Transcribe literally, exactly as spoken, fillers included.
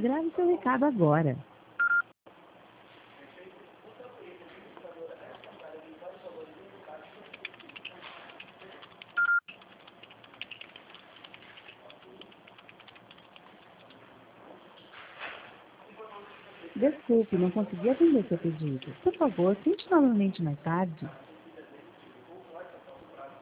Grave seu recado agora. Desculpe, não consegui atender seu pedido. Por favor, tente novamente mais tarde.